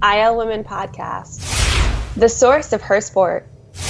IL Women Podcast, the source of her sport.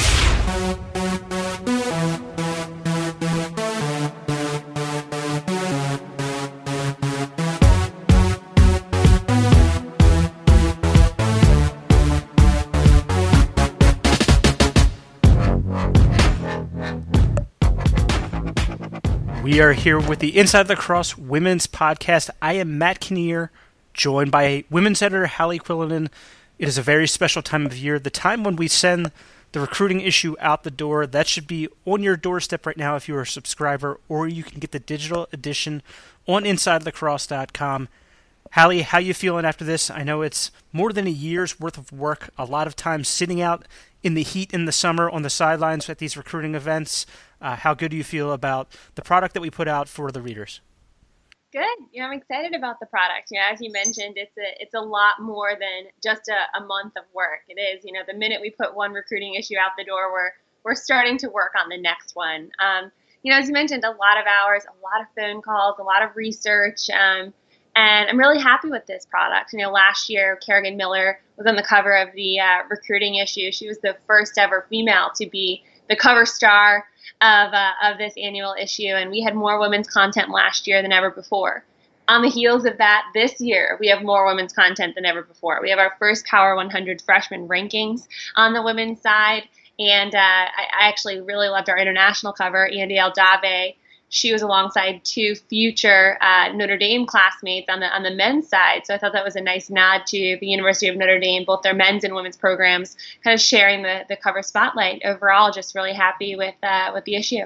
We are here with the Inside Lacrosse Women's Podcast. I am Matt Kinnear, joined by women's editor Hallie Quillinan. It is a very special time of year, the time when we send the recruiting issue out the door. That should be on your doorstep right now if you're a subscriber, or you can get the digital edition on InsideLacrosse.com. Hallie, how you feeling after this? I know it's more than a year's worth of work, a lot of time sitting out in the heat in the summer on the sidelines at these recruiting events. How good do you feel about the product that we put out for the readers? Good. I'm excited about the product. As you mentioned, it's a lot more than just a month of work. It is. The minute we put one recruiting issue out the door, we're starting to work on the next one. As you mentioned, a lot of hours, a lot of phone calls, a lot of research, and I'm really happy with this product. Last year, Kerrigan Miller was on the cover of the recruiting issue. She was the first ever female to be the cover star of this annual issue, and we had more women's content last year than ever before. On the heels of that, this year we have more women's content than ever before. We have our first Power 100 freshman rankings on the women's side, and I actually really loved our international cover. Andy Aldave, she was alongside two future Notre Dame classmates on the men's side. So I thought that was a nice nod to the University of Notre Dame, both their men's and women's programs, kind of sharing the cover spotlight. Overall, just really happy with the issue.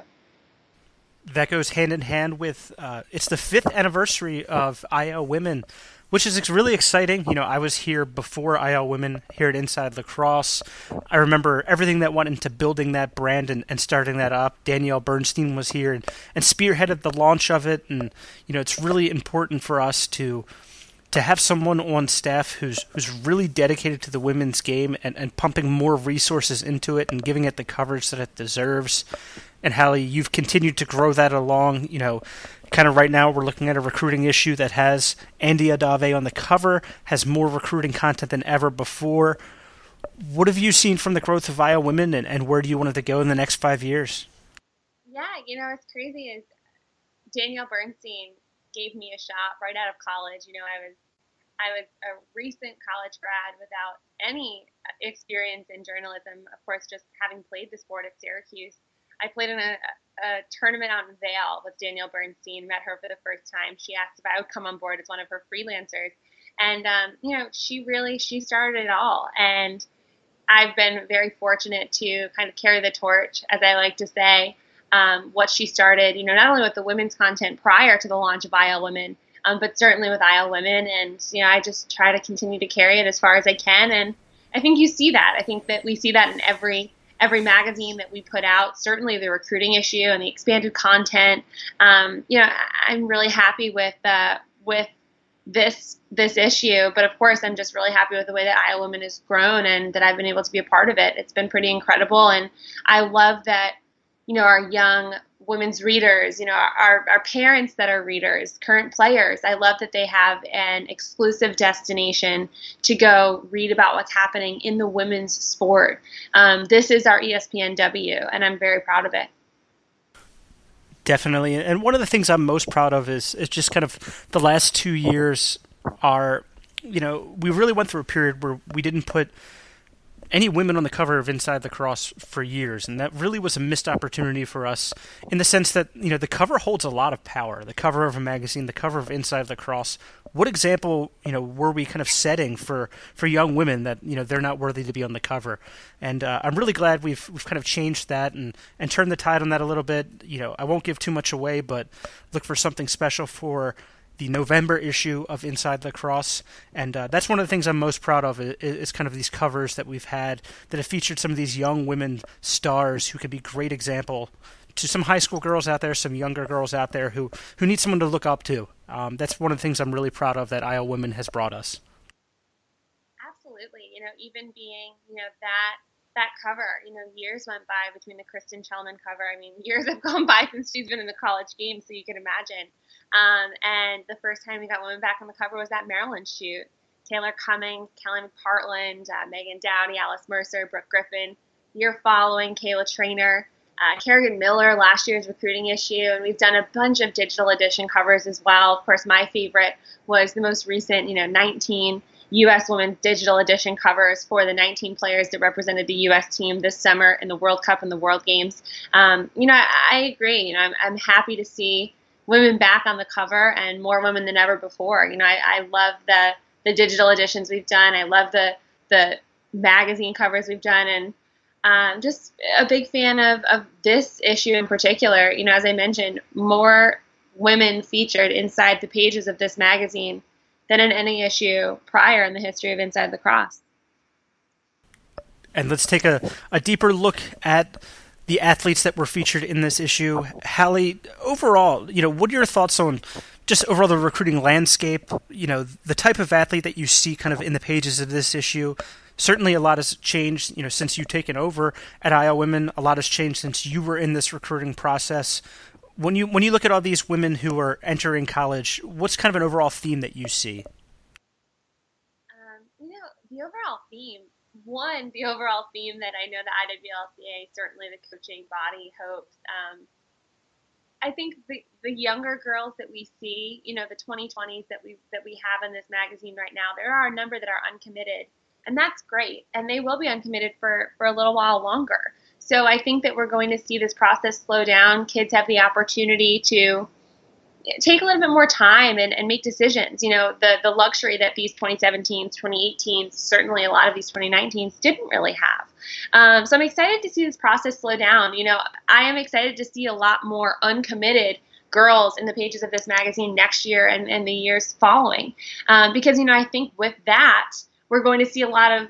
That goes hand in hand with it's the 5th anniversary of IL Women, which is really exciting. I was here before IL Women here at Inside Lacrosse. I remember everything that went into building that brand and starting that up. Danielle Bernstein was here and spearheaded the launch of it. And, it's really important for us to have someone on staff who's really dedicated to the women's game and pumping more resources into it and giving it the coverage that it deserves. And Hallie, you've continued to grow that along. Kind of right now we're looking at a recruiting issue that has Andy Aldave on the cover, has more recruiting content than ever before. What have you seen from the growth of IL Women, and where do you want it to go in the next 5 years? Yeah, what's crazy is Danielle Bernstein gave me a shot right out of college. I was a recent college grad without any experience in journalism, of course, just having played the sport at Syracuse. I played in a tournament out in Vail with Danielle Bernstein, met her for the first time. She asked if I would come on board as one of her freelancers. And, she started it all. And I've been very fortunate to kind of carry the torch, as I like to say, what she started, not only with the women's content prior to the launch of IL Women, but certainly with IL Women. And, I just try to continue to carry it as far as I can. And I think you see that. I think that we see that in every magazine that we put out, certainly the recruiting issue and the expanded content. I'm really happy with this issue, but of course I'm just really happy with the way that IL Women has grown and that I've been able to be a part of it. It's been pretty incredible, and I love that our young women's readers, our parents that are readers, current players. I love that they have an exclusive destination to go read about what's happening in the women's sport. This is our ESPNW, and I'm very proud of it. Definitely. And one of the things I'm most proud of is just kind of the last 2 years are, we really went through a period where we didn't put any women on the cover of Inside Lacrosse for years, and that really was a missed opportunity for us in the sense that, the cover holds a lot of power. The cover of a magazine, the cover of Inside Lacrosse. What example, were we kind of setting for young women that, they're not worthy to be on the cover? And I'm really glad we've kind of changed that and turned the tide on that a little bit. I won't give too much away, but look for something special for the November issue of Inside Lacrosse, and that's one of the things I'm most proud of is kind of these covers that we've had that have featured some of these young women stars who can be great example to some high school girls out there, some younger girls out there who need someone to look up to. That's one of the things I'm really proud of that IL Women has brought us. Absolutely. Even being, that cover, years went by between the Kristen Chelman cover. Years have gone by since she's been in the college game, so you can imagine. And the first time we got women back on the cover was that Maryland shoot. Taylor Cummings, Kelly McPartland, Megan Dowdy, Alice Mercer, Brooke Griffin. Year following, Kayla Trainer, Kerrigan Miller, last year's recruiting issue, and we've done a bunch of digital edition covers as well. Of course, my favorite was the most recent, 19 U.S. Women's Digital Edition covers for the 19 players that represented the U.S. team this summer in the World Cup and the World Games. I agree. I'm happy to see women back on the cover and more women than ever before. I love the digital editions we've done. I love the magazine covers we've done, and just a big fan of this issue in particular. As I mentioned, more women featured inside the pages of this magazine than in any issue prior in the history of Inside Lacrosse. And let's take a deeper look at the athletes that were featured in this issue. Hallie, overall, what are your thoughts on just overall the recruiting landscape, the type of athlete that you see kind of in the pages of this issue? Certainly a lot has changed, since you've taken over at Iowa Women. A lot has changed since you were in this recruiting process. When you look at all these women who are entering college, what's kind of an overall theme that you see? The overall theme, that I know the IWLCA, certainly the coaching body hopes. I think the younger girls that we see, the 2020s that we have in this magazine right now, there are a number that are uncommitted, and that's great. And they will be uncommitted for a little while longer. So I think that we're going to see this process slow down. Kids have the opportunity to take a little bit more time and make decisions. The luxury that these 2017s, 2018s, certainly a lot of these 2019s didn't really have. So I'm excited to see this process slow down. I am excited to see a lot more uncommitted girls in the pages of this magazine next year and the years following. Because, I think with that, we're going to see a lot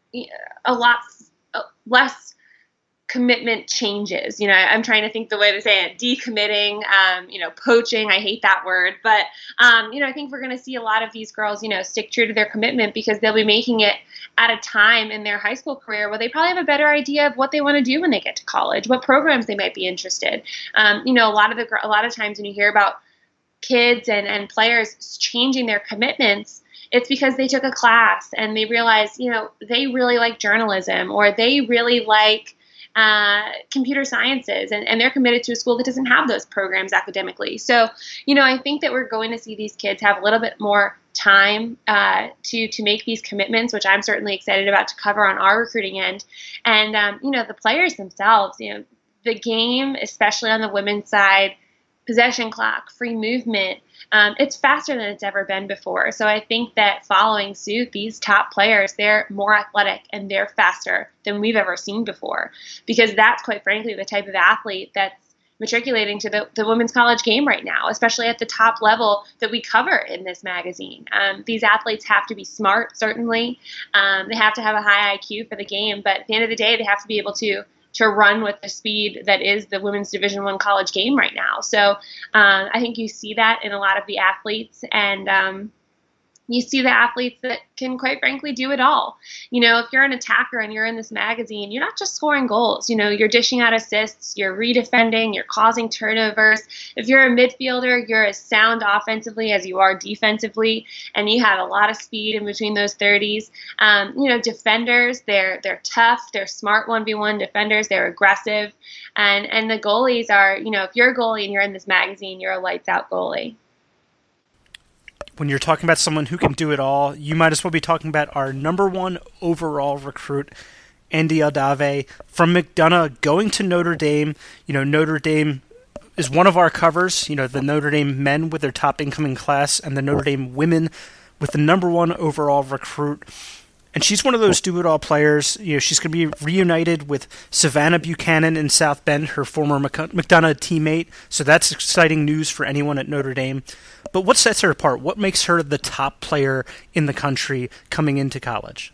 less commitment changes. I'm trying to think the way to say it, decommitting, poaching. I hate that word, but, I think we're going to see a lot of these girls, stick true to their commitment because they'll be making it at a time in their high school career where they probably have a better idea of what they want to do when they get to college, what programs they might be interested. A lot of times when you hear about kids and players changing their commitments, it's because they took a class and they realized, they really like journalism or they really like computer sciences, and they're committed to a school that doesn't have those programs academically. So, I think that we're going to see these kids have a little bit more time to make these commitments, which I'm certainly excited about to cover on our recruiting end. And, the players themselves, the game, especially on the women's side, possession clock, free movement, it's faster than it's ever been before. So I think that following suit, these top players, they're more athletic and they're faster than we've ever seen before, because that's quite frankly the type of athlete that's matriculating to the women's college game right now, especially at the top level that we cover in this magazine. These athletes have to be smart, certainly. They have to have a high IQ for the game, but at the end of the day, they have to be able to run with the speed that is the women's Division I college game right now. So I think you see that in a lot of the athletes, and you see the athletes that can, quite frankly, do it all. If you're an attacker and you're in this magazine, you're not just scoring goals. You're dishing out assists, you're redefending, you're causing turnovers. If you're a midfielder, you're as sound offensively as you are defensively, and you have a lot of speed in between those 30s. Defenders, they're tough, they're smart 1v1 defenders, they're aggressive, and the goalies are, if you're a goalie and you're in this magazine, you're a lights out goalie. When you're talking about someone who can do it all, you might as well be talking about our number one overall recruit, Andy Aldave, from McDonough, going to Notre Dame. Notre Dame is one of our covers, the Notre Dame men with their top incoming class and the Notre Dame women with the number one overall recruit. And she's one of those do-it-all players. She's going to be reunited with Savannah Buchanan in South Bend, her former McDonough teammate. So that's exciting news for anyone at Notre Dame. But what sets her apart? What makes her the top player in the country coming into college?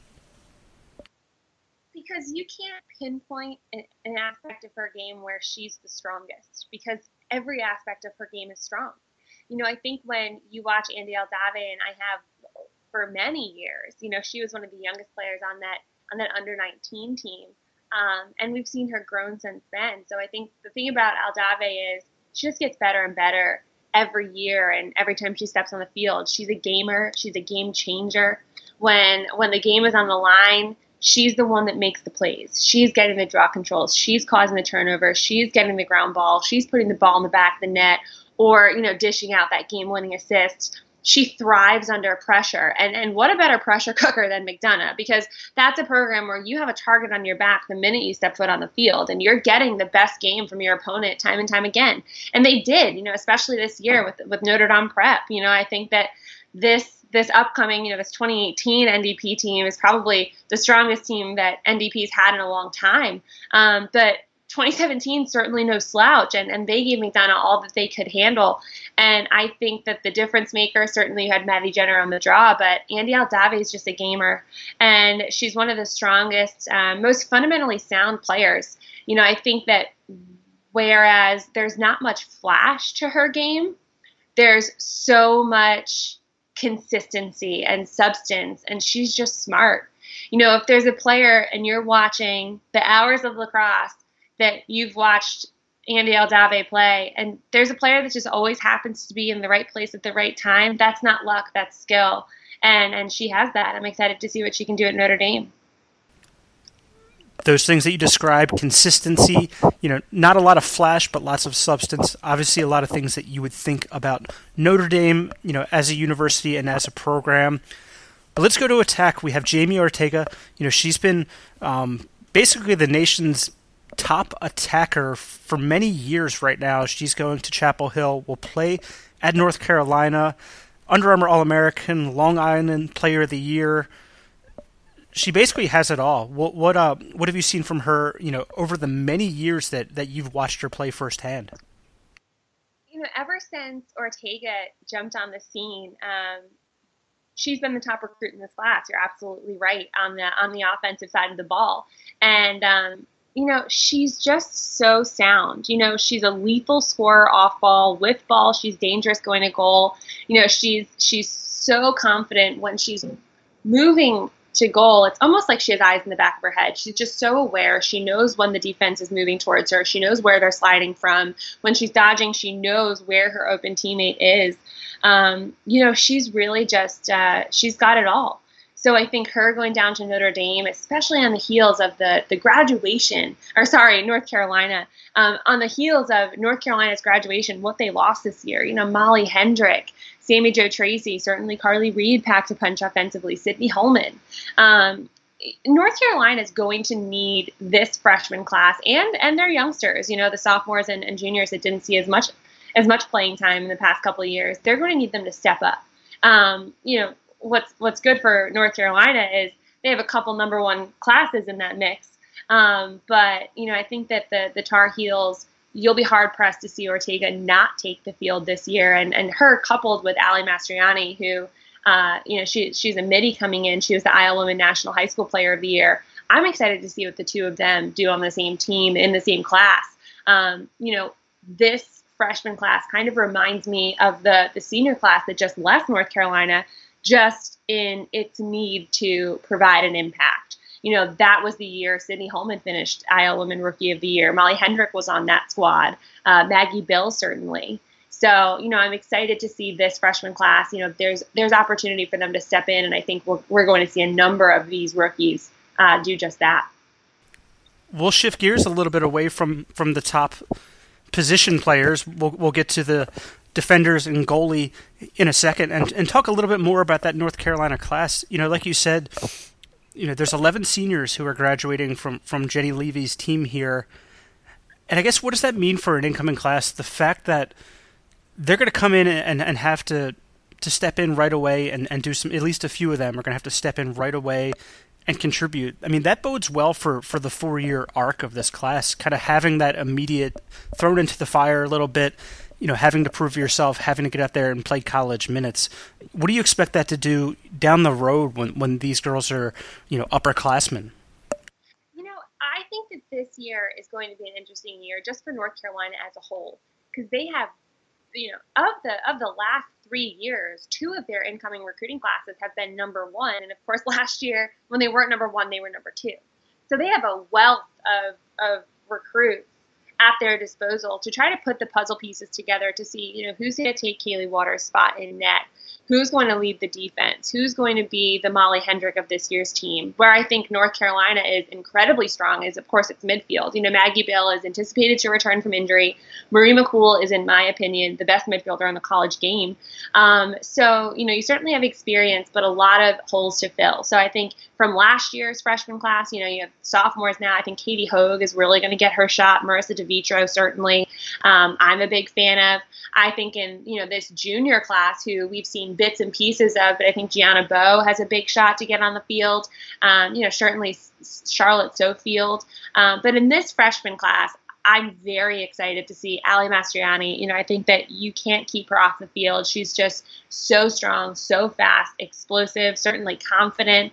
Because you can't pinpoint an aspect of her game where she's the strongest, because every aspect of her game is strong. I think when you watch Andy Aldave, and I have for many years, she was one of the youngest players on that under-19 team, and we've seen her grown since then. So I think the thing about Aldave is she just gets better and better every year, and every time she steps on the field. She's a gamer. She's a game changer. when the game is on the line, she's the one that makes the plays. She's getting the draw controls. She's causing the turnover. She's getting the ground ball. She's putting the ball in the back of the net, or dishing out that game-winning assist. She thrives under pressure. And what a better pressure cooker than McDonough, because that's a program where you have a target on your back the minute you step foot on the field, and you're getting the best game from your opponent time and time again. And they did, especially this year with Notre Dame Prep. I think that this upcoming, this 2018 NDP team is probably the strongest team that NDP's had in a long time. But 2017 certainly no slouch, and they gave McDonough all that they could handle. And I think that the difference maker, certainly you had Maddie Jenner on the draw, but Andy Aldave is just a gamer, and she's one of the strongest, most fundamentally sound players. I think that whereas there's not much flash to her game, there's so much consistency and substance, and she's just smart. If there's a player and you're watching the hours of lacrosse that you've watched Andy Aldave play, and there's a player that just always happens to be in the right place at the right time, that's not luck, that's skill. And she has that. I'm excited to see what she can do at Notre Dame. Those things that you described, consistency, not a lot of flash, but lots of substance. Obviously, a lot of things that you would think about Notre Dame, as a university and as a program. But let's go to attack. We have Jamie Ortega. She's been basically the nation's top attacker for many years right now. She's going to Chapel Hill, will play at North Carolina, Under Armour All-American, Long Island Player of the Year. She basically has it all. What have you seen from her, over the many years that you've watched her play firsthand? Ever since Ortega jumped on the scene, she's been the top recruit in this class. You're absolutely right on the offensive side of the ball. And she's just so sound. She's a lethal scorer off ball, with ball. She's dangerous going to goal. She's so confident when she's moving to goal. It's almost like she has eyes in the back of her head. She's just so aware. She knows when the defense is moving towards her. She knows where they're sliding from. When she's dodging, she knows where her open teammate is. She's really just, she's got it all. So I think her going down to Notre Dame, especially on the heels of the graduation, North Carolina, on the heels of North Carolina's graduation, what they lost this year, Molly Hendrick, Sammy Jo Tracy, certainly Carly Reed packed a punch offensively, Sydney Holman. North Carolina is going to need this freshman class and their youngsters, the sophomores and juniors that didn't see as much playing time in the past couple of years. They're going to need them to step up. What's good for North Carolina is they have a couple number one classes in that mix. But I think that the Tar Heels, you'll be hard pressed to see Ortega not take the field this year. And her coupled with Ali Mastriani, who, she's a midi coming in. She was the Iowa Women National High School Player of the Year. I'm excited to see what the two of them do on the same team in the same class. This freshman class kind of reminds me of the senior class that just left North Carolina, just in its need to provide an impact. That was the year Sydney Holman finished Iowa Women Rookie of the Year. Molly Hendrick was on that squad. Maggie Bill, certainly. So, I'm excited to see this freshman class. There's opportunity for them to step in, and I think we're going to see a number of these rookies do just that. We'll shift gears a little bit away from the top position players. We'll get to the defenders and goalie in a second and talk a little bit more about that North Carolina class. Like you said, there's 11 seniors who are graduating from Jenny Levy's team here. And I guess what does that mean for an incoming class? The fact that they're going to come in and have to step in right away and do some, at least a few of them are going to have to step in right away and contribute. I mean, that bodes well for the 4-year arc of this class, kind of having that immediate thrown into the fire a little bit, having to prove yourself, having to get out there and play college minutes. What do you expect that to do down the road when these girls are, upperclassmen? I think that this year is going to be an interesting year just for North Carolina as a whole, because they have, of the last 3 years, 2 of their incoming recruiting classes have been number 1. And of course, last year when they weren't number 1, they were number 2. So they have a wealth of recruits at their disposal to try to put the puzzle pieces together to see, who's going to take Kaylee Waters' spot in net, who's going to lead the defense, who's going to be the Molly Hendrick of this year's team. Where I think North Carolina is incredibly strong is, of course, its midfield. Maggie Bill is anticipated to return from injury. Marie McCool is, in my opinion, the best midfielder in the college game. So, you certainly have experience, but a lot of holes to fill. So I think from last year's freshman class, you have sophomores now. I think Katie Hogue is really going to get her shot. Marissa DeVitro, certainly, I'm a big fan of. I think in, this junior class, who we've seen bits and pieces of, but I think Gianna Bowe has a big shot to get on the field. Certainly Charlotte Sofield. But in this freshman class, I'm very excited to see Ali Mastriani. I think that you can't keep her off the field. She's just so strong, so fast, explosive, certainly confident.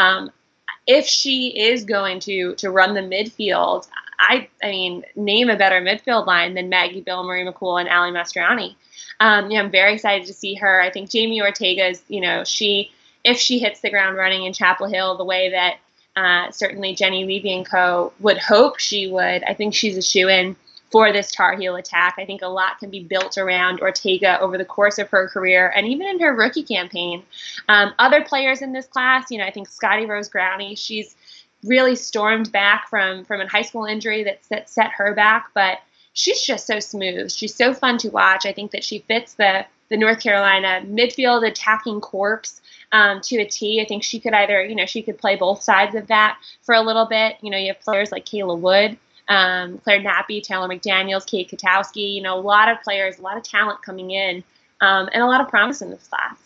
If she is going to run the midfield, I mean, name a better midfield line than Maggie Bill, Marie McCool, and Ali Mastriani. I'm very excited to see her. I think Jamie Ortega's, if she hits the ground running in Chapel Hill the way that certainly Jenny Levy and co. would hope she would, I think she's a shoo-in for this Tar Heel attack. I think a lot can be built around Ortega over the course of her career and even in her rookie campaign. Other players in this class, I think Scotty Rose Growney, she's really stormed back from a high school injury that set her back, but she's just so smooth. She's so fun to watch. I think that she fits the North Carolina midfield attacking corps to a T. I think she could either, she could play both sides of that for a little bit. You have players like Kayla Wood, Claire Nappy, Taylor McDaniels, Kate Katowski, a lot of players, a lot of talent coming in, and a lot of promise in this class.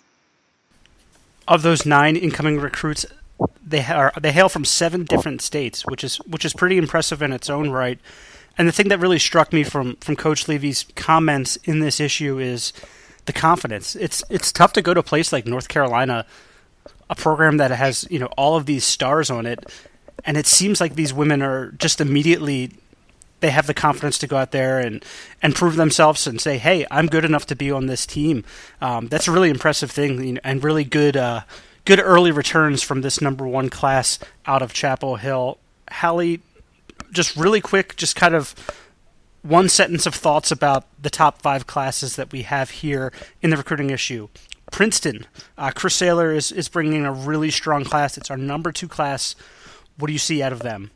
Of those 9 incoming recruits, they hail from 7 different states, which is pretty impressive in its own right. And the thing that really struck me from Coach Levy's comments in this issue is the confidence. It's tough to go to a place like North Carolina, a program that has all of these stars on it, and it seems like these women are just immediately, they have the confidence to go out there and prove themselves and say, hey, I'm good enough to be on this team. That's a really impressive thing, and really good early returns from this number 1 class out of Chapel Hill. Hallie, just really quick, just kind of one sentence of thoughts about the top 5 classes that we have here in the recruiting issue. Princeton, Chris Saylor is bringing a really strong class. It's our number 2 class. What do you see out of them?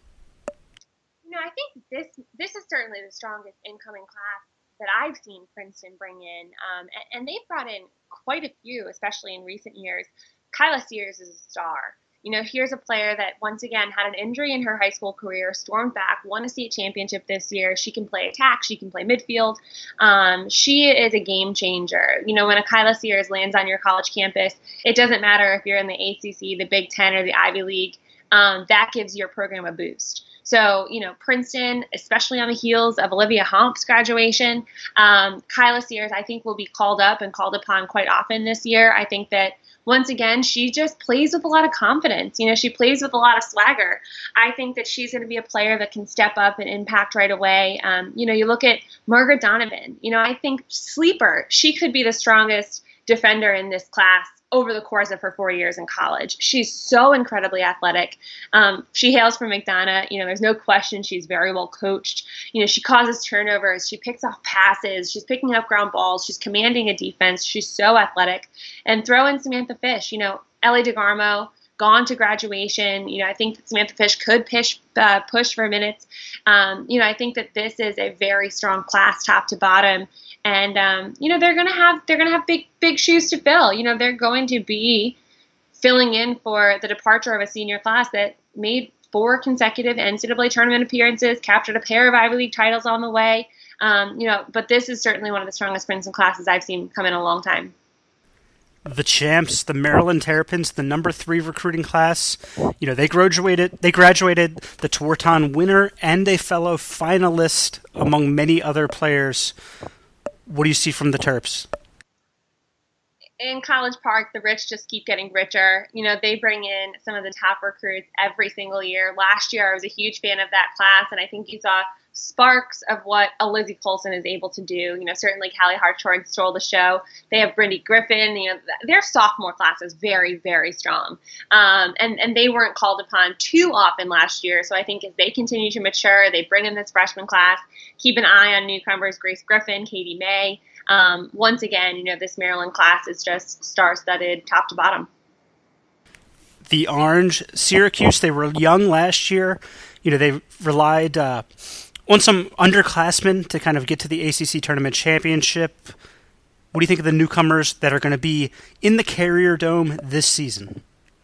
I think this is certainly the strongest incoming class that I've seen Princeton bring in, and they've brought in quite a few, especially in recent years. Kyla Sears is a star. Here's a player that, once again, had an injury in her high school career, stormed back, won a state championship this year. She can play attack. She can play midfield. She is a game changer. When a Kyla Sears lands on your college campus, it doesn't matter if you're in the ACC, the Big Ten, or the Ivy League. That gives your program a boost. So, Princeton, especially on the heels of Olivia Homp's graduation, Kyla Sears, I think, will be called up and called upon quite often this year. I think that, once again, she just plays with a lot of confidence. She plays with a lot of swagger. I think that she's going to be a player that can step up and impact right away. You look at Margaret Donovan. I think sleeper, she could be the strongest defender in this class over the course of her 4 years in college. She's so incredibly athletic. She hails from McDonough. There's no question she's very well coached. She causes turnovers. She picks off passes. She's picking up ground balls. She's commanding a defense. She's so athletic. And throw in Samantha Fish. Ellie DeGarmo, gone to graduation. I think that Samantha Fish could push for minutes. I think that this is a very strong class, top to bottom. And they're gonna have big shoes to fill. They're going to be filling in for the departure of a senior class that made 4 consecutive NCAA tournament appearances, captured a pair of Ivy League titles on the way. But this is certainly one of the strongest Princeton classes I've seen come in a long time. The champs, the Maryland Terrapins, the number 3 recruiting class. They graduated the Tewaaraton winner and a fellow finalist among many other players. What do you see from the Terps? In College Park, the rich just keep getting richer. They bring in some of the top recruits every single year. Last year, I was a huge fan of that class, and I think you saw sparks of what a Lizzie Colson is able to do. You know, certainly Callie Hartshorn stole the show. They have Brindy Griffin. You know, their sophomore class is very, very strong. And they weren't called upon too often last year. So I think as they continue to mature, they bring in this freshman class, keep an eye on newcomers, Grace Griffin, Katie May. Once again, you know, this Maryland class is just star-studded top to bottom. The Orange, Syracuse, they were young last year. You know, they relied on some underclassmen to kind of get to the ACC Tournament Championship. What do you think of the newcomers that are going to be in the Carrier Dome this season?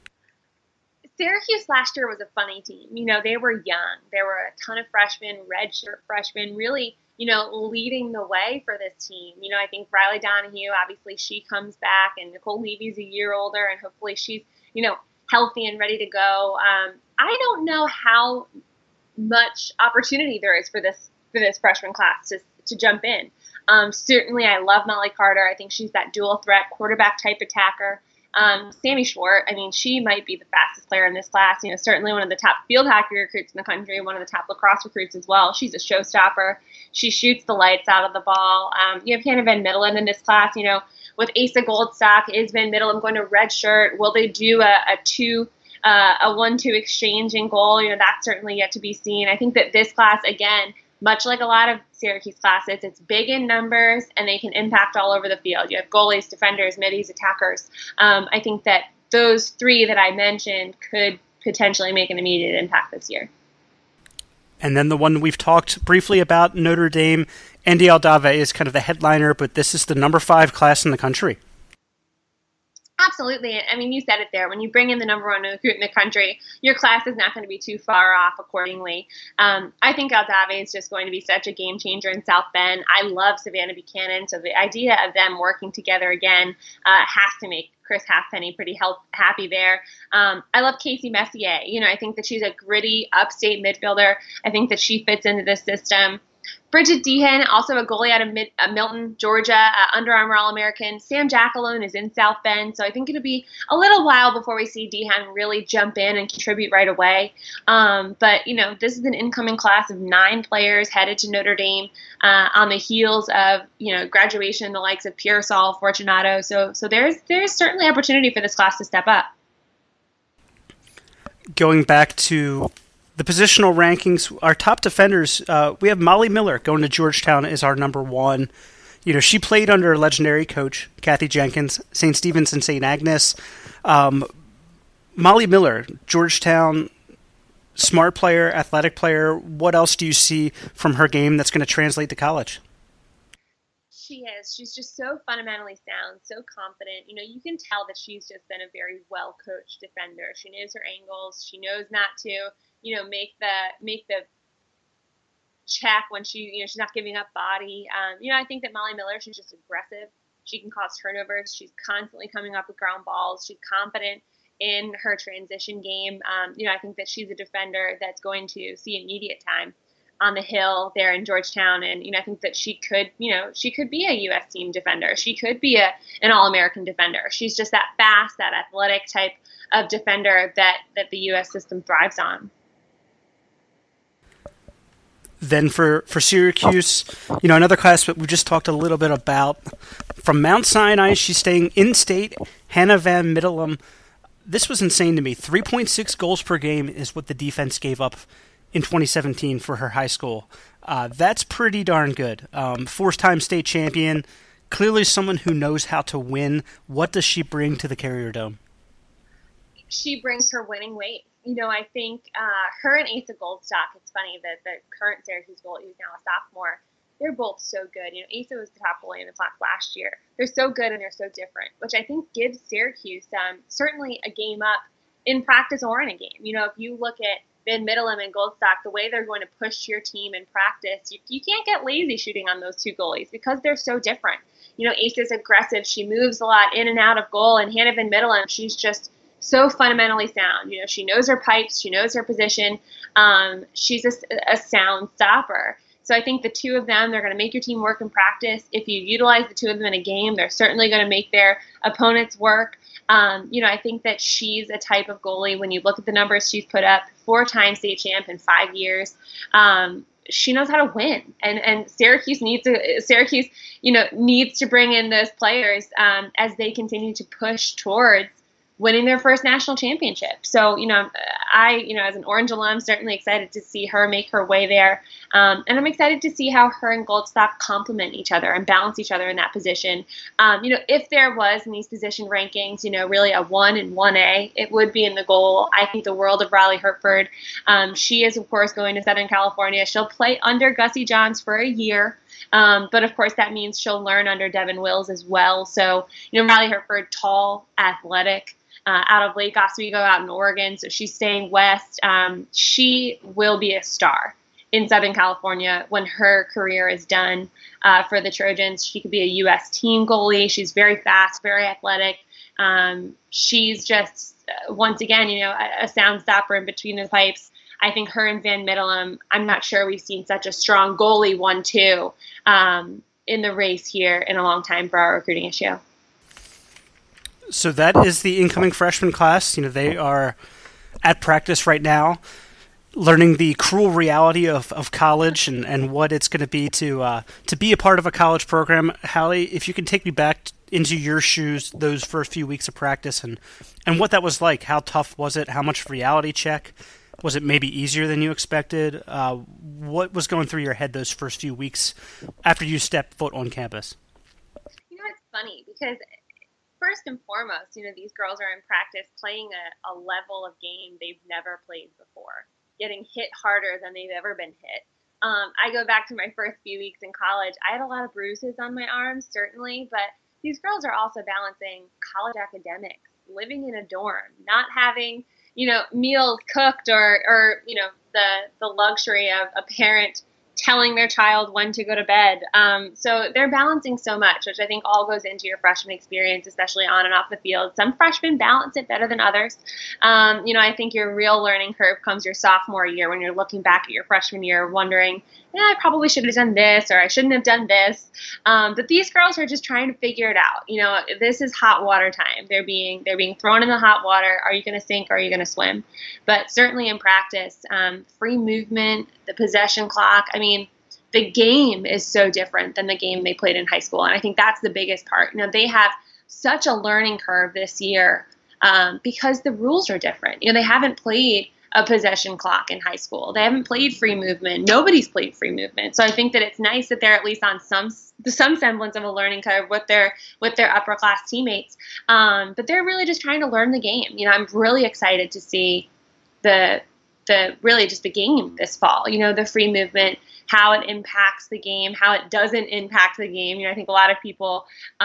Syracuse last year was a funny team. You know, they were young. There were a ton of freshmen, redshirt freshmen, really, you know, leading the way for this team. You know, I think Riley Donahue, obviously she comes back, and Nicole Levy's a year older, and hopefully she's, you know, healthy and ready to go. I don't know how much opportunity there is for this freshman class to jump in. Certainly, I love Molly Carter. I think she's that dual threat quarterback type attacker. Sammy Schwartz, I mean, she might be the fastest player in this class. You know, certainly one of the top field hockey recruits in the country, one of the top lacrosse recruits as well. She's a showstopper. She shoots the lights out of the ball. You have Hannah Van Middelen in this class. You know, with Asa Goldstock, is Van Middelen going to redshirt? Will they do a 1-2 exchange in goal? You know, that's certainly yet to be seen. I think that this class, again, much like a lot of Syracuse classes, it's big in numbers and they can impact all over the field. You have goalies, defenders, middies, attackers. I think that those three that I mentioned could potentially make an immediate impact this year. And then the one we've talked briefly about, Notre Dame, Andy Aldave is kind of the headliner, but this is the number 5 class in the country. Absolutely. I mean, you said it there. When you bring in the number 1 recruit in the country, your class is not going to be too far off accordingly. I think Aldave is just going to be such a game changer in South Bend. I love Savannah Buchanan, so the idea of them working together again has to make Chris Halfpenny pretty happy there. I love Casey Messier. You know, I think that she's a gritty, upstate midfielder. I think that she fits into this system. Bridget Dehan, also a goalie out of Milton, Georgia, Under Armour All-American. Sam Jackalone is in South Bend, so I think it'll be a little while before we see Dehan really jump in and contribute right away. But, you know, this is an incoming class of 9 players headed to Notre Dame on the heels of, you know, graduation, the likes of Pearsall, Fortunato. So there's certainly opportunity for this class to step up. Going back to the positional rankings, our top defenders, we have Molly Miller going to Georgetown as our number 1. You know, she played under a legendary coach, Kathy Jenkins, St. Stephen's and St. Agnes. Molly Miller, Georgetown, smart player, athletic player. What else do you see from her game that's going to translate to college? She is. She's just so fundamentally sound, so confident. You know, you can tell that she's just been a very well-coached defender. She knows her angles. She knows not to, you know, make the check when she's not giving up body. You know, I think that Molly Miller, she's just aggressive. She can cause turnovers. She's constantly coming up with ground balls. She's confident in her transition game. You know, I think that she's a defender that's going to see immediate time on the Hill there in Georgetown. And, you know, I think that she could be a U.S. team defender. She could be an All-American defender. She's just that fast, that athletic type of defender that the U.S. system thrives on. Then for Syracuse, you know, another class that we just talked a little bit about. From Mount Sinai, she's staying in-state, Hannah Van Middelen. This was insane to me. 3.6 goals per game is what the defense gave up in 2017 for her high school. That's pretty darn good. 4-time state champion, clearly someone who knows how to win. What does she bring to the Carrier Dome? She brings her winning weight. You know, I think her and Asa Goldstock, it's funny that the current Syracuse goalie, who's now a sophomore, they're both so good. You know, Asa was the top goalie in the class last year. They're so good and they're so different, which I think gives Syracuse certainly a game up in practice or in a game. You know, if you look at Van Middelen and Goldstock, the way they're going to push your team in practice, you can't get lazy shooting on those two goalies because they're so different. You know, Asa's aggressive. She moves a lot in and out of goal, and Hannah Van Middelen, she's just so fundamentally sound. You know, she knows her pipes. She knows her position. She's a sound stopper. So I think the two of them, they're going to make your team work in practice. If you utilize the two of them in a game, they're certainly going to make their opponents work. You know, I think that she's a type of goalie, when you look at the numbers she's put up, 4-time state champ in 5 years. she knows how to win, and Syracuse needs to bring in those players as they continue to push towards winning their first national championship. So, as an Orange alum, certainly excited to see her make her way there. And I'm excited to see how her and Goldstock complement each other and balance each other in that position. If there was in these position rankings, really a 1 and 1A, it would be in the goal. I think the world of Riley Hertford. She is, of course, going to Southern California. She'll play under Gussie Johns for a year. But of course, that means she'll learn under Devin Wills as well. So, Riley Hertford, tall, athletic, out of Lake Oswego, out in Oregon. So she's staying west. She will be a star in Southern California when her career is done for the Trojans. She could be a U.S. team goalie. She's very fast, very athletic. She's just, once again, a sound stopper in between the pipes. I think her and Van Middelum, I'm not sure we've seen such a strong goalie 1-2 in the race here in a long time for our recruiting issue. So that is the incoming freshman class. They are at practice right now, learning the cruel reality of college and what it's going to be to be a part of a college program. Hallie, if you can take me back into your shoes those first few weeks of practice and what that was like. How tough was it? How much reality check? Was it maybe easier than you expected? What was going through your head those first few weeks after you stepped foot on campus? It's funny because first and foremost, these girls are in practice playing a level of game they've never played before, getting hit harder than they've ever been hit. I go back to my first few weeks in college. I had a lot of bruises on my arms, certainly, but these girls are also balancing college academics, living in a dorm, not having, meals cooked or the luxury of a parent telling their child when to go to bed. So they're balancing so much, which I think all goes into your freshman experience, especially on and off the field. Some freshmen balance it better than others. I think your real learning curve comes your sophomore year when you're looking back at your freshman year wondering, I probably should have done this or I shouldn't have done this. But these girls are just trying to figure it out. This is hot water time. They're being thrown in the hot water. Are you going to sink or are you going to swim? But certainly in practice, free movement, the possession clock. The game is so different than the game they played in high school. And I think that's the biggest part. They have such a learning curve this year because the rules are different. They haven't played a possession clock in high school. They haven't played free movement. Nobody's played free movement. So I think that it's nice that they're at least on some semblance of a learning curve with their upper class teammates. But they're really just trying to learn the game. I'm really excited to see the really just the game this fall. The free movement, how it impacts the game, how it doesn't impact the game. I think a lot of people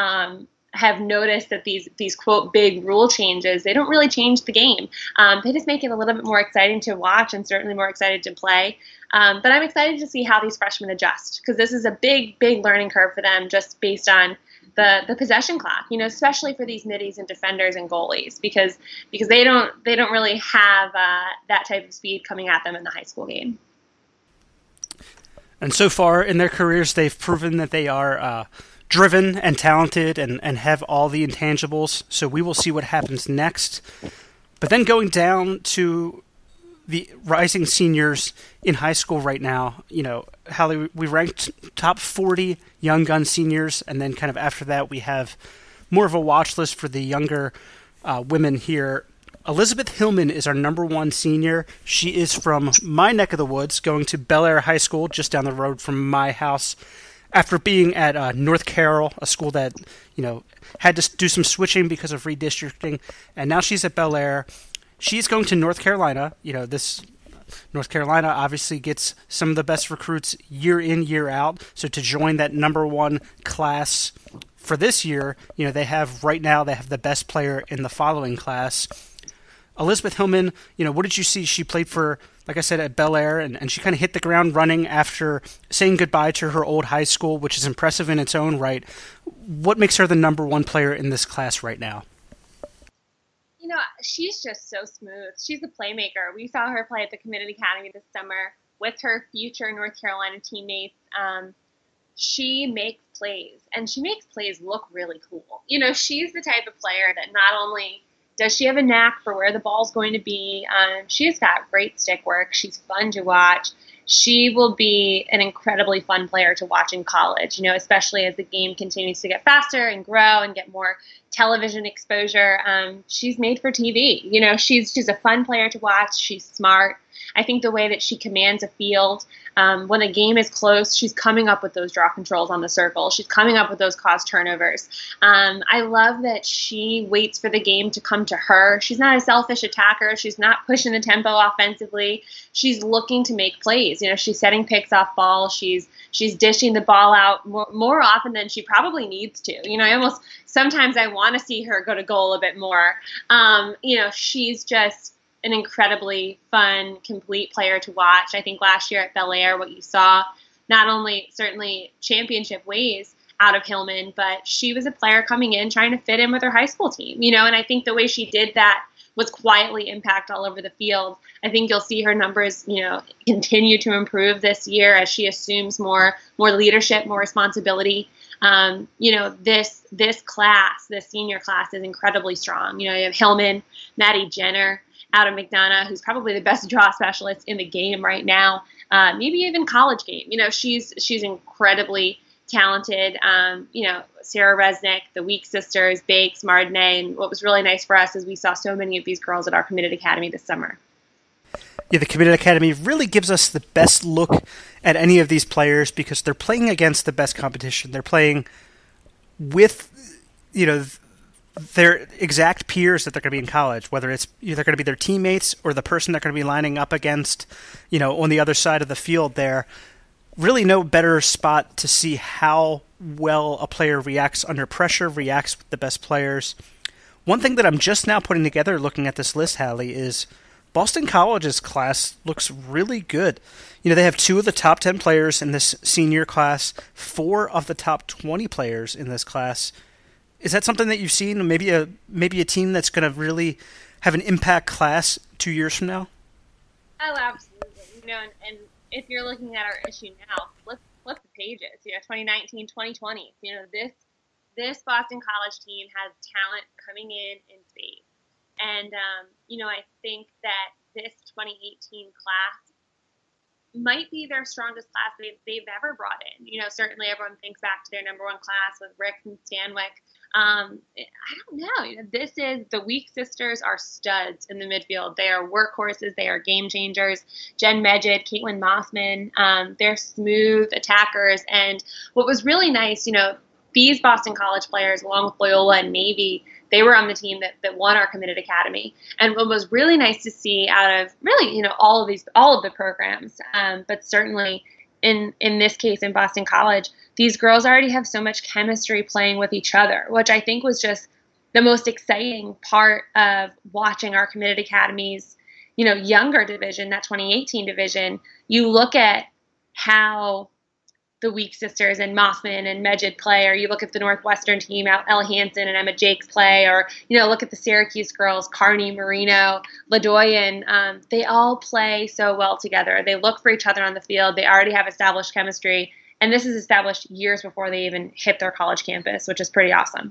have noticed that these quote big rule changes, they don't really change the game. They just make it a little bit more exciting to watch and certainly more excited to play. But I'm excited to see how these freshmen adjust because this is a big learning curve for them just based on the possession clock, especially for these middies and defenders and goalies because they don't really have that type of speed coming at them in the high school game. And so far in their careers, they've proven that they are driven and talented and have all the intangibles. So we will see what happens next. But then going down to the rising seniors in high school right now, Hallie, we ranked top 40 young gun seniors, and then kind of after that we have more of a watch list for the younger women here. Elizabeth Hillman is our number one senior. She is from my neck of the woods, going to Bel Air High School, just down the road from my house, after being at North Carroll, a school that, had to do some switching because of redistricting, and now she's at Bel Air. She's going to North Carolina. North Carolina obviously gets some of the best recruits year in, year out. So to join that number one class for this year, they have the best player in the following class. Elizabeth Hillman, what did you see? She played for, like I said, at Bel Air, and she kind of hit the ground running after saying goodbye to her old high school, which is impressive in its own right. What makes her the number one player in this class right now? She's just so smooth. She's a playmaker. We saw her play at the Community Academy this summer with her future North Carolina teammates. She makes plays, and she makes plays look really cool. She's the type of player that not only does she have a knack for where the ball's going to be, she's got great stick work. She's fun to watch. she will be an incredibly fun player to watch in college, especially as the game continues to get faster and grow and get more television exposure. She's made for TV. She's a fun player to watch. She's smart. I think the way that she commands a field, when a game is close, she's coming up with those draw controls on the circle. She's coming up with those caused turnovers. I love that she waits for the game to come to her. She's not a selfish attacker. She's not pushing the tempo offensively. She's looking to make plays. She's setting picks off ball. She's dishing the ball out more often than she probably needs to. Sometimes I want to see her go to goal a bit more. She's just an incredibly fun, complete player to watch. I think last year at Bel Air, what you saw, not only certainly championship ways out of Hillman, but she was a player coming in trying to fit in with her high school team, and I think the way she did that was quietly impact all over the field. I think you'll see her numbers, continue to improve this year as she assumes more leadership, more responsibility. This class, this senior class, is incredibly strong. You have Hillman, Maddie Jenner out of McDonough, who's probably the best draw specialist in the game right now, maybe even college game. She's incredibly talented. Sarah Resnick, the Weeks sisters, Bakes, Mardnay, and what was really nice for us is we saw so many of these girls at our committed academy this summer. Yeah, the committed academy really gives us the best look at any of these players because they're playing against the best competition. They're playing with, their exact peers that they're going to be in college, whether it's either going to be their teammates or the person they're going to be lining up against, on the other side of the field there. Really no better spot to see how well a player reacts under pressure, reacts with the best players. One thing that I'm just now putting together looking at this list, Hallie, is Boston College's class looks really good. They have 2 of the top 10 players in this senior class, 4 of the top 20 players in this class. Is that something that you've seen? Maybe a team that's going to really have an impact class 2 years from now? Oh, absolutely. And if you're looking at our issue now, flip the pages. 2019, 2020. This Boston College team has talent coming in spades. And, I think that this 2018 class might be their strongest class they've ever brought in. Certainly everyone thinks back to their number 1 class with Ricks and Stanwyck. I don't know. The Weeks sisters are studs in the midfield. They are workhorses. They are game changers. Jen Medjid, Caitlin Mossman, they're smooth attackers. And what was really nice, these Boston College players, along with Loyola and Navy, they were on the team that won our committed academy. And what was really nice to see out of really, all of the programs, but certainly in this case in Boston College, these girls already have so much chemistry playing with each other, which I think was just the most exciting part of watching our committed academies, younger division, that 2018 division. You look at how the Weeks sisters and Mossman and Medjid play, or you look at the Northwestern team, Ella Hansen and Emma Jakes play, or, look at the Syracuse girls, Carney, Marino, LaDoyan. They all play so well together. They look for each other on the field. They already have established chemistry. And this is established years before they even hit their college campus, which is pretty awesome.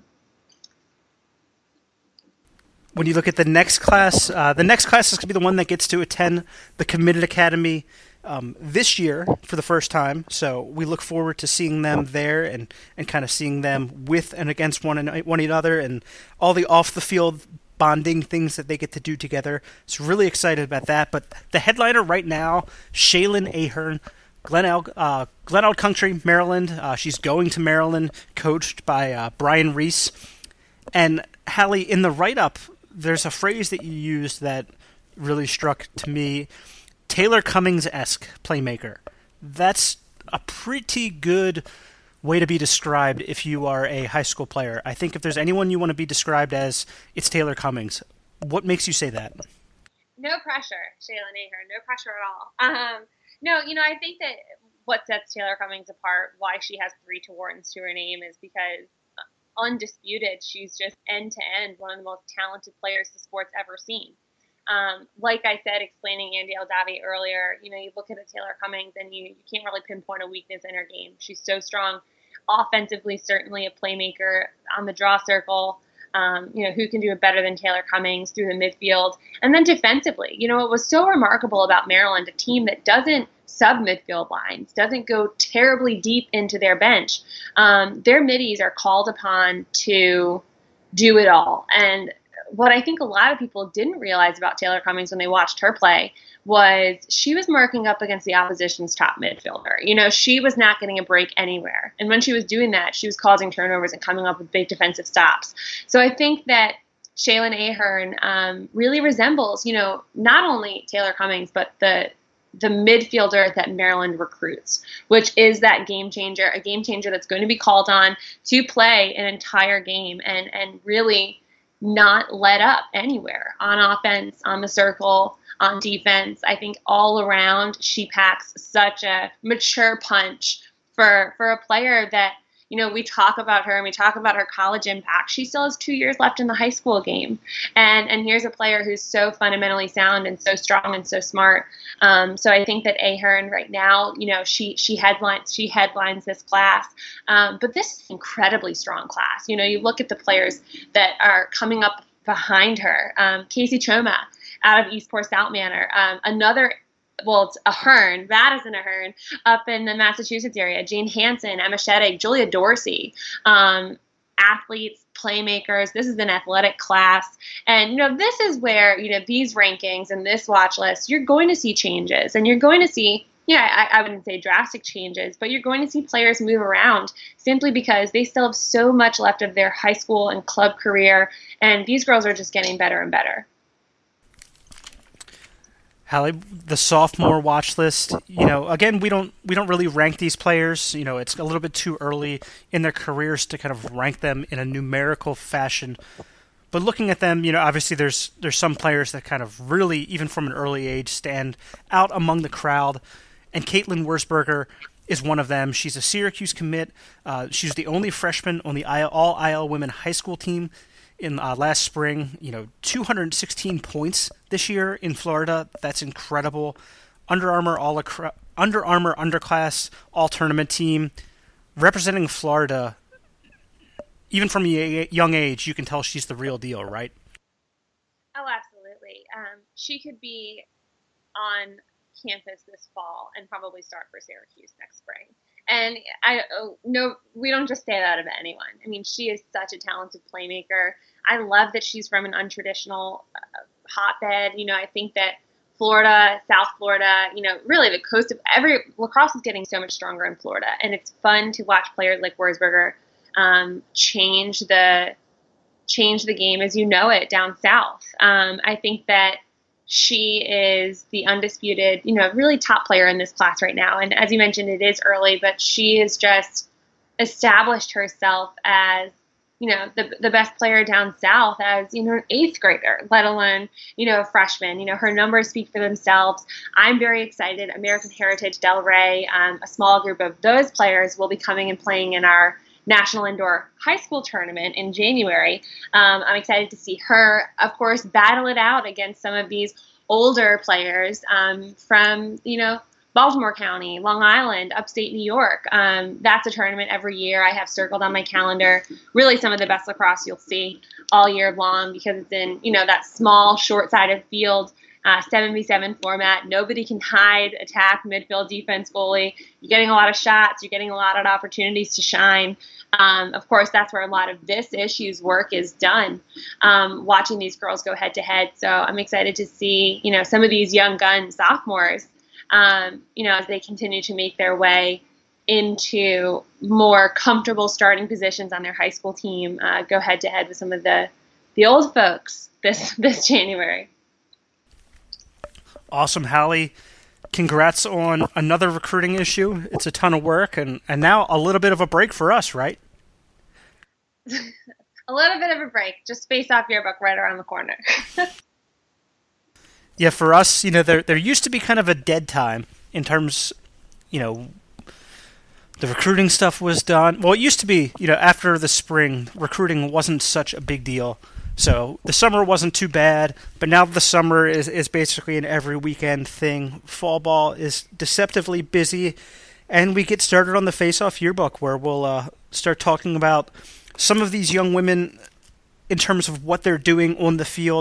When you look at the next class is going to be the one that gets to attend the committed academy this year for the first time. So we look forward to seeing them there and kind of seeing them with and against one another and all the off-the-field bonding things that they get to do together. So really excited about that. But the headliner right now, Shaylin Ahern, Glenelg Country, Maryland. She's going to Maryland, coached by Brian Reese. And Hallie, in the write-up, there's a phrase that you used that really struck to me. Taylor Cummings-esque playmaker. That's a pretty good way to be described if you are a high school player. I think if there's anyone you want to be described as, it's Taylor Cummings. What makes you say that? No pressure, Shaylin Ahern. No pressure at all. No, I think that what sets Taylor Cummings apart, why she has 3 Tewardens to her name, is because undisputed, she's just end-to-end one of the most talented players the sport's ever seen. Like I said, explaining Andy Eldavi earlier, you look at a Taylor Cummings and you can't really pinpoint a weakness in her game. She's so strong. Offensively, certainly a playmaker on the draw circle. Who can do it better than Taylor Cummings through the midfield? And then defensively, what was so remarkable about Maryland, a team that doesn't sub-midfield lines, doesn't go terribly deep into their bench. Their middies are called upon to do it all. And what I think a lot of people didn't realize about Taylor Cummings when they watched her play was she was marking up against the opposition's top midfielder. You know, she was not getting a break anywhere. And when she was doing that, she was causing turnovers and coming up with big defensive stops. So I think that Shaylin Ahern really resembles, you know, not only Taylor Cummings, but the midfielder that Maryland recruits, which is that game changer, a game changer that's going to be called on to play an entire game and really not let up anywhere on offense, on the circle, on defense. I think all around she packs such a mature punch for a player that, you know, we talk about her and we talk about her college impact. She still has 2 years left in the high school game. And here's a player who's so fundamentally sound and so strong and so smart. So I think that Ahern right now, you know, she headlines this class. But this is an incredibly strong class. You know, you look at the players that are coming up behind her. Casey Choma out of Eastport South Manor. It's Ahern, Madison Ahern, up in the Massachusetts area. Jane Hansen, Emma Sheddig, Julia Dorsey, athletes, playmakers. This is an athletic class. And, you know, this is where, you know, these rankings and this watch list, you're going to see changes. And you're going to see, I wouldn't say drastic changes, but you're going to see players move around simply because they still have so much left of their high school and club career. And these girls are just getting better and better. Hallie, the sophomore watch list, you know, again, we don't really rank these players. You know, it's a little bit too early in their careers to kind of rank them in a numerical fashion. But looking at them, you know, obviously there's some players that kind of really, even from an early age, stand out among the crowd. And Caitlin Wurzberger is one of them. She's a Syracuse commit. She's the only freshman on the all-IL women high school team in last spring. You know, 216 points this year in Florida. That's incredible. Under Armour underclass all-tournament team. Representing Florida, even from a young age, you can tell she's the real deal, right? Oh, absolutely. She could be on campus this fall and probably start for Syracuse next spring. And we don't just say that about anyone. I mean, she is such a talented playmaker. I love that she's from an untraditional hotbed. You know, I think that Florida, South Florida, you know, really the coast of lacrosse is getting so much stronger in Florida. And it's fun to watch players like Wurzberger change the game as you know it down south. I think that she is the undisputed, you know, really top player in this class right now. And as you mentioned, it is early, but she has just established herself as, you know, the best player down south as, you know, an eighth grader, let alone, you know, a freshman. You know, her numbers speak for themselves. I'm very excited. American Heritage Delray, a small group of those players will be coming and playing in our National Indoor High School Tournament in January. I'm excited to see her, of course, battle it out against some of these older players from, you know, Baltimore County, Long Island, upstate New York. That's a tournament every year I have circled on my calendar. Really some of the best lacrosse you'll see all year long because it's in, you know, that small, short-sided field, 7v7 format. Nobody can hide, attack, midfield, defense, goalie. You're getting a lot of shots. You're getting a lot of opportunities to shine. Of course, that's where a lot of this issue's work is done, watching these girls go head-to-head. So I'm excited to see, you know, some of these young gun sophomores, you know, as they continue to make their way into more comfortable starting positions on their high school team, go head-to-head with some of the old folks this January. Awesome, Hallie. Congrats on another recruiting issue. It's a ton of work, and now a little bit of a break for us, right? A little bit of a break. Just Face Off Yearbook right around the corner. Yeah, for us, you know, there used to be kind of a dead time in terms, you know, the recruiting stuff was done. Well, it used to be, you know, after the spring, recruiting wasn't such a big deal. So the summer wasn't too bad, but now the summer is basically an every weekend thing. Fall ball is deceptively busy, and we get started on the Face Off Yearbook where we'll start talking about some of these young women in terms of what they're doing on the field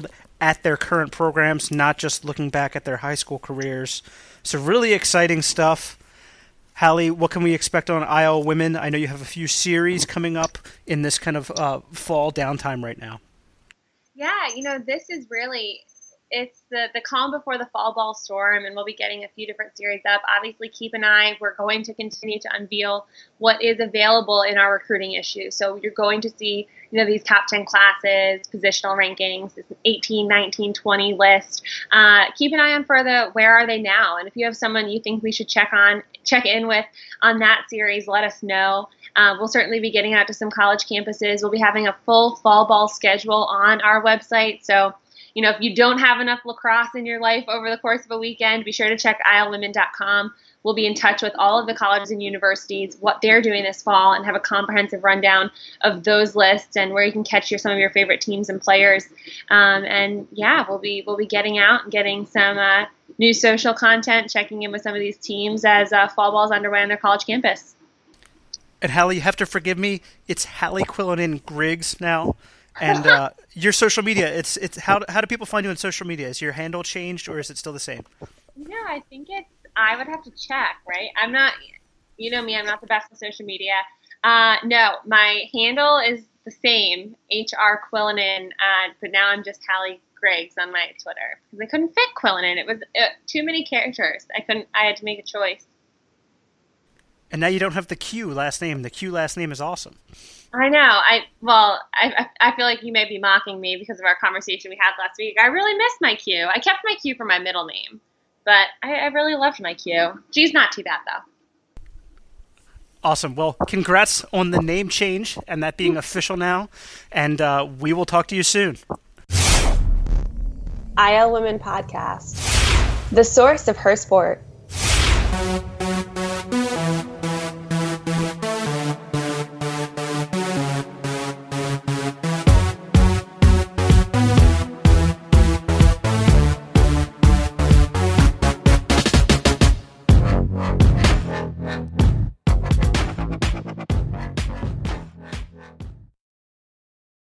at their current programs, not just looking back at their high school careers. So really exciting stuff. Hallie, what can we expect on Iowa Women? I know you have a few series coming up in this kind of fall downtime right now. Yeah, this is really, it's the calm before the fall ball storm, and we'll be getting a few different series up. Obviously, keep an eye. We're going to continue to unveil what is available in our recruiting issue. So you're going to see, these top 10 classes, positional rankings, this 18, 19, 20 list. Keep an eye on where are they now? And if you have someone you think we should check in with on that series, let us know. We'll certainly be getting out to some college campuses. We'll be having a full fall ball schedule on our website. So, if you don't have enough lacrosse in your life over the course of a weekend, be sure to check iowawomen.com. We'll be in touch with all of the colleges and universities, what they're doing this fall, and have a comprehensive rundown of those lists and where you can catch some of your favorite teams and players. We'll be getting out and getting some new social content, checking in with some of these teams as fall ball is underway on their college campus. And Hallie, you have to forgive me. It's Hallie Quillinan Griggs now. And your social media, it's how do people find you on social media? Is your handle changed or is it still the same? I think I would have to check, right? I'm not, me, I'm not the best with social media. No, my handle is the same, HR Quillinan, but now I'm just Hallie Griggs on my Twitter because I couldn't fit Quillinan. It was too many characters. I had to make a choice. And now you don't have the Q last name. The Q last name is awesome. I know. I feel like you may be mocking me because of our conversation we had last week. I really missed my Q. I kept my Q for my middle name, but I really loved my Q. G's not too bad, though. Awesome. Well, congrats on the name change and that being official now, and we will talk to you soon. Iowa Women Podcast, the source of her sport.